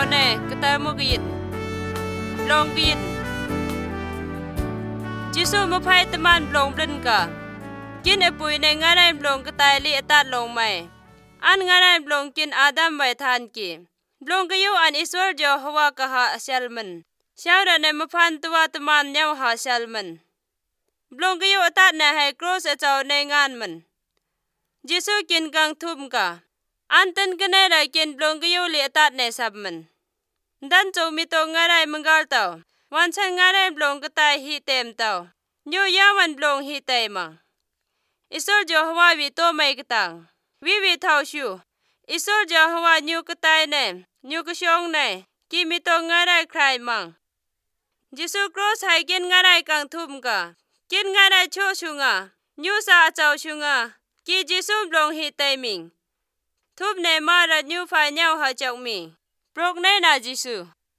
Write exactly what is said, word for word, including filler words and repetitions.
ne ketemu git long git Jisu ma phai teman blong blen ka kin epui ne ngarai blong ketai li atat long mai an ngarai blong kin Adam bai than ki blong kayu an Iswar Jehovah ka ha shalman Shawda ne ma phan tuwa teman nyau ha shalman blong kayu atat ne hai cross a chaw ne ngan man Jisu kin gang thum ka an ten kene ra kin blong kayu li atat ne sab man dan chaw mi to ngarai mangal taw wan chan ngarai blong ketai hi tem taw nyu yaman blong hi tai ma Iswar Jehovah wi to mai ketang wi wi thaw shu Iswar Jehovah nyu ketai ne nyu ka shong ne ki mi to ngarai krai mang Jisu cross hai kin ngarai kang thum ka kin ngarai cho shunga nyu sa chaw shunga ki Jisu blong hi tai ming thup ne ma ra nyu phai nyau ha chaw mi prok ne na Jisu